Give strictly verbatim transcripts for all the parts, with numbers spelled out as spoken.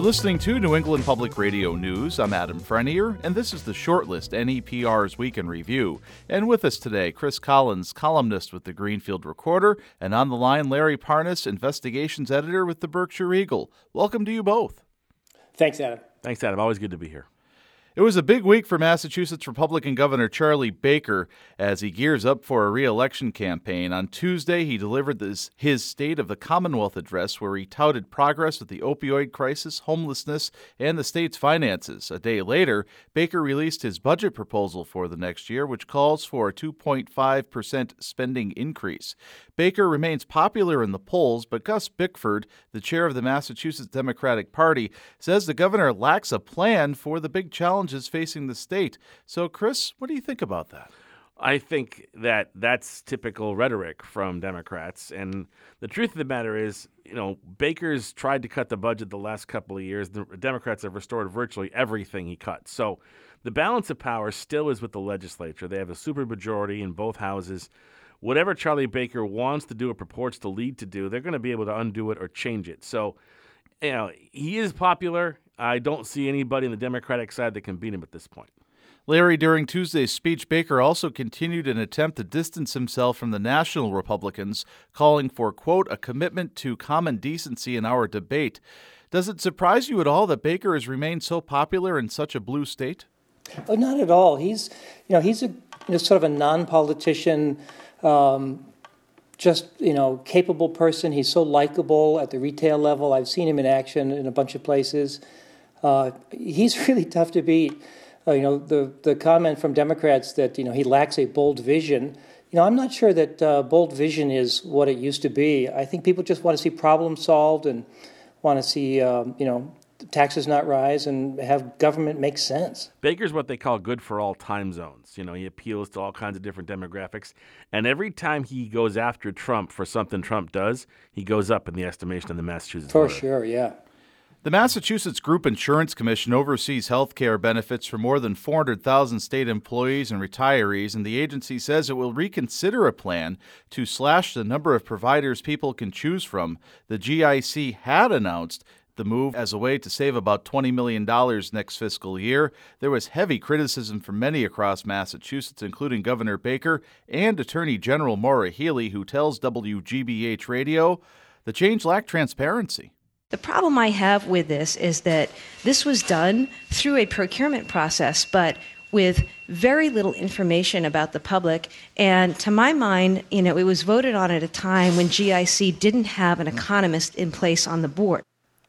listening to New England Public Radio News. I'm Adam Frenier, and this is the Shortlist, N E P R's Week in Review. And with us today, Chris Collins, columnist with the Greenfield Recorder, and on the line, Larry Parnas, investigations editor with the Berkshire Eagle. Welcome to you both. Thanks, Adam. Thanks, Adam. Always good to be here. It was a big week for Massachusetts Republican Governor Charlie Baker as he gears up for a re-election campaign. On Tuesday, he delivered this, his State of the Commonwealth address, where he touted progress with the opioid crisis, homelessness, and the state's finances. A day later, Baker released his budget proposal for the next year, which calls for a two point five percent spending increase. Baker remains popular in the polls, but Gus Bickford, the chair of the Massachusetts Democratic Party, says the governor lacks a plan for the big challenges facing the state. So, Chris, what do you think about that? I think that that's typical rhetoric from Democrats. And the truth of the matter is, you know, Baker's tried to cut the budget the last couple of years. The Democrats have restored virtually everything he cut. So the balance of power still is with the legislature. They have a supermajority in both houses. Whatever Charlie Baker wants to do or purports to lead to do, they're going to be able to undo it or change it. So, you know, he is popular. I don't see anybody on the Democratic side that can beat him at this point. Larry, during Tuesday's speech, Baker also continued an attempt to distance himself from the national Republicans, calling for, quote, a commitment to common decency in our debate. Does it surprise you at all that Baker has remained so popular in such a blue state? Oh, not at all. He's, you know, he's a you know, sort of a non-politician, um, just, you know, capable person. He's so likable at the retail level. I've seen him in action in a bunch of places. Uh, he's really tough to beat. Uh, you know, the the comment from Democrats that, you know, he lacks a bold vision. You know, I'm not sure that uh, bold vision is what it used to be. I think people just want to see problems solved and want to see, um, you know, taxes not rise and have government make sense. Baker's what they call good for all time zones. You know, he appeals to all kinds of different demographics. And every time he goes after Trump for something Trump does, he goes up in the estimation of the Massachusetts For voter. sure, yeah. The Massachusetts Group Insurance Commission oversees health care benefits for more than four hundred thousand state employees and retirees, and the agency says it will reconsider a plan to slash the number of providers people can choose from. The G I C had announced the move as a way to save about twenty million dollars next fiscal year. There was heavy criticism from many across Massachusetts, including Governor Baker and Attorney General Maura Healey, who tells W G B H Radio the change lacked transparency. The problem I have with this is that this was done through a procurement process, but with very little information about the public. And to my mind, you know, it was voted on at a time when G I C didn't have an economist in place on the board.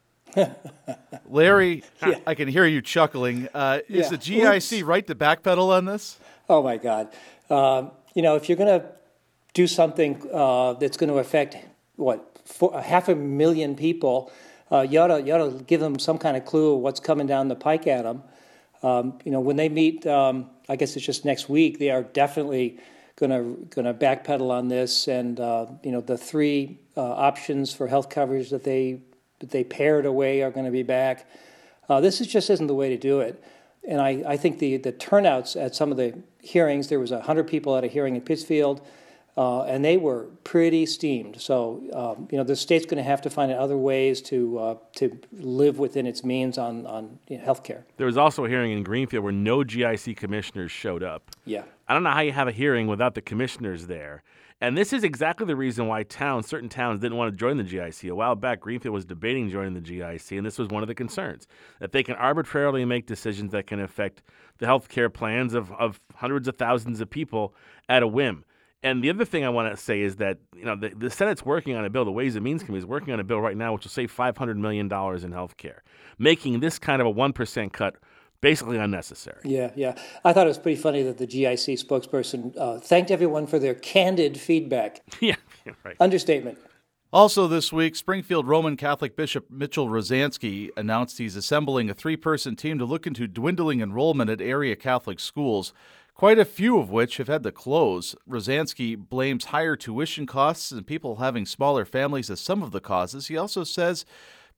Larry, yeah. I can hear you chuckling. Uh, is yeah. the G I C Oops. right to backpedal on this? Oh, my God. Um, you know, if you're going to do something uh, that's going to affect, what, four, half a million people, uh, you, ought to, you ought to give them some kind of clue of what's coming down the pike at them. Um, you know, when they meet, um, I guess it's just next week, they are definitely going to going to backpedal on this. And, uh, you know, the three uh, options for health coverage that they that they pared away are going to be back. Uh, this is just isn't the way to do it. And I, I think the, the turnouts at some of the hearings, there was one hundred people at a hearing in Pittsfield, uh, and they were pretty steamed. So, um, you know, the state's going to have to find other ways to uh, to live within its means on, on you know, health care. There was also a hearing in Greenfield where no G I C commissioners showed up. Yeah. I don't know how you have a hearing without the commissioners there. And this is exactly the reason why towns, certain towns didn't want to join the G I C. A while back, Greenfield was debating joining the G I C, and this was one of the concerns, that they can arbitrarily make decisions that can affect the health care plans of, of hundreds of thousands of people at a whim. And the other thing I want to say is that, you know, the, the Senate's working on a bill, the Ways and Means Committee is working on a bill right now which will save five hundred million dollars in health care, making this kind of a one percent cut basically unnecessary. Yeah, yeah. I thought it was pretty funny that the G I C spokesperson uh, thanked everyone for their candid feedback. Yeah, right. Understatement. Also this week, Springfield Roman Catholic Bishop Mitchell Rosansky announced he's assembling a three-person team to look into dwindling enrollment at area Catholic schools, quite a few of which have had to close. Rosansky blames higher tuition costs and people having smaller families as some of the causes. He also says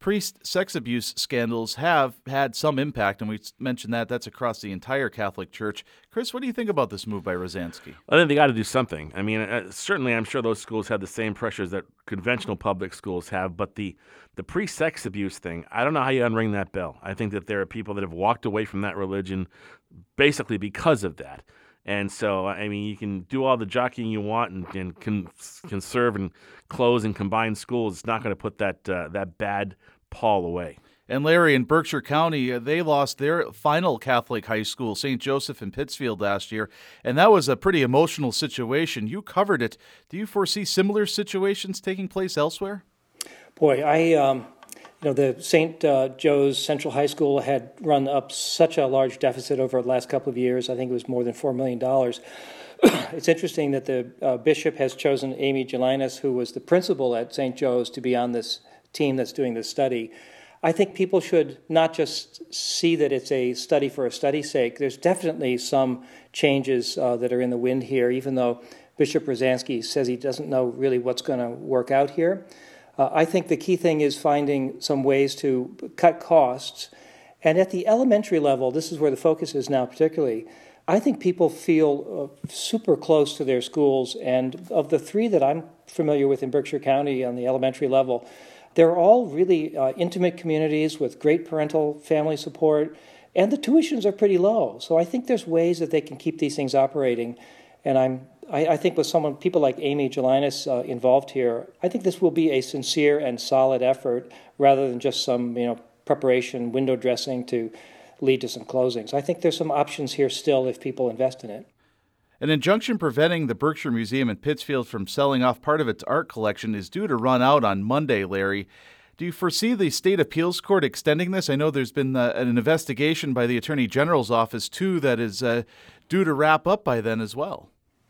priest sex abuse scandals have had some impact, and we mentioned that that's across the entire Catholic Church. Chris, what do you think about this move by Rozansky? I think they got to do something. I mean, uh, certainly I'm sure those schools have the same pressures that conventional public schools have, but the, the priest sex abuse thing, I don't know how you unring that bell. I think that there are people that have walked away from that religion basically because of that. And so, I mean, you can do all the jockeying you want and, and con- conserve and close and combine schools. It's not going to put that uh, that bad pall away. And Larry, in Berkshire County, uh, they lost their final Catholic high school, Saint Joseph in Pittsfield, last year, and that was a pretty emotional situation. You covered it. Do you foresee similar situations taking place elsewhere? Boy, I... Um... You know, the Saint Uh, Joe's Central High School had run up such a large deficit over the last couple of years. I think it was more than four million dollars. It's interesting that the uh, bishop has chosen Amy Gelinas, who was the principal at Saint Joe's, to be on this team that's doing this study. I think people should not just see that it's a study for a study's sake. There's definitely some changes uh, that are in the wind here, even though Bishop Rozansky says he doesn't know really what's going to work out here. Uh, I think the key thing is finding some ways to cut costs. And at the elementary level, this is where the focus is now particularly, I think people feel uh, super close to their schools. And of the three that I'm familiar with in Berkshire County on the elementary level, they're all really uh, intimate communities with great parental family support. And the tuitions are pretty low. So I think there's ways that they can keep these things operating. And I'm I, I think with someone, people like Amy Gelinas uh, involved here, I think this will be a sincere and solid effort rather than just some, you know, preparation, window dressing to lead to some closings. I think there's some options here still if people invest in it. An injunction preventing the Berkshire Museum in Pittsfield from selling off part of its art collection is due to run out on Monday, Larry. Do you foresee the state appeals court extending this? I know there's been uh, an investigation by the Attorney General's office, too, that is uh, due to wrap up by then as well.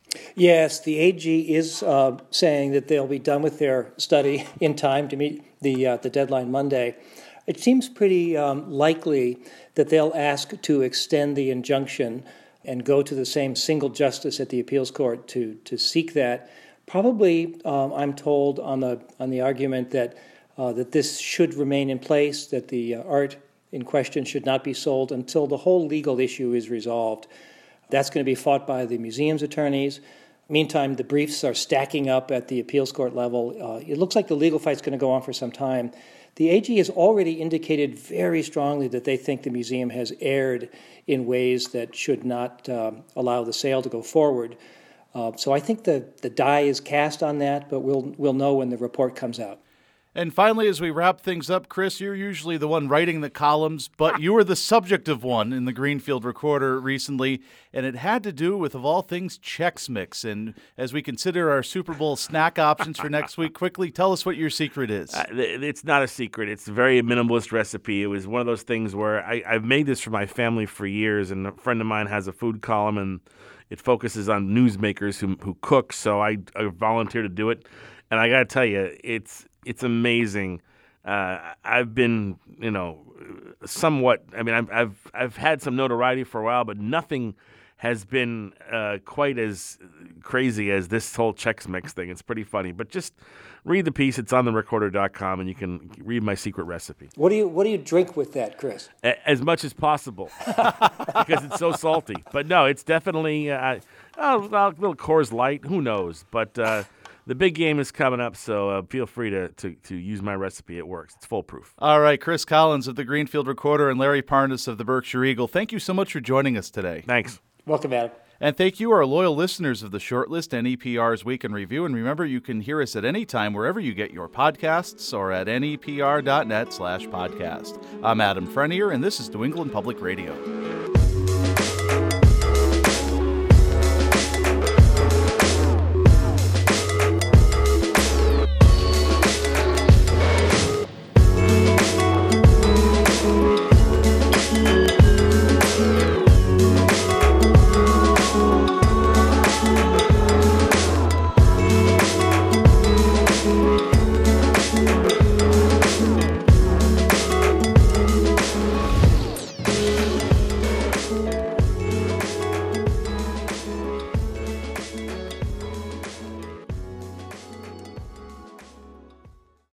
Yes, the A G is uh, saying that they'll be done with their study in time to meet the uh, the deadline Monday. It seems pretty um, likely that they'll ask to extend the injunction and go to the same single justice at the appeals court to to seek that. Probably, um, I'm told on the on the argument that uh, that this should remain in place, that the uh, art in question should not be sold until the whole legal issue is resolved. That's going to be fought by the museum's attorneys. Meantime, the briefs are stacking up at the appeals court level. Uh, it looks like the legal fight's going to go on for some time. The A G has already indicated very strongly that they think the museum has erred in ways that should not uh, allow the sale to go forward. Uh, so I think the, the die is cast on that, but we'll we'll know when the report comes out. And finally, as we wrap things up, Chris, you're usually the one writing the columns, but you were the subject of one in the Greenfield Recorder recently, and it had to do with, of all things, Chex Mix. And as we consider our Super Bowl snack options for next week, quickly tell us what your secret is. Uh, it's not a secret. It's a very minimalist recipe. It was one of those things where I, I've made this for my family for years, and a friend of mine has a food column, and it focuses on newsmakers who, who cook, so I, I volunteered to do it. And I got to tell you, it's it's amazing. Uh, I've been, you know, somewhat. I mean, I've I've I've had some notoriety for a while, but nothing has been uh, quite as crazy as this whole Chex Mix thing. It's pretty funny. But just read the piece. It's on the recorder dot com, and you can read my secret recipe. What do you What do you drink with that, Chris? A- as much as possible, because it's so salty. But no, it's definitely uh, oh, well, a little Coors Light. Who knows? But uh, the big game is coming up, so uh, feel free to, to, to use my recipe. It works. It's foolproof. All right, Chris Collins of the Greenfield Recorder and Larry Parnas of the Berkshire Eagle, thank you so much for joining us today. Thanks. Welcome, Adam. And thank you, our loyal listeners of the Shortlist and N E P R's Week in Review. And remember, you can hear us at any time wherever you get your podcasts or at N E P R dot net slash podcast. I'm Adam Frenier, and this is New England Public Radio.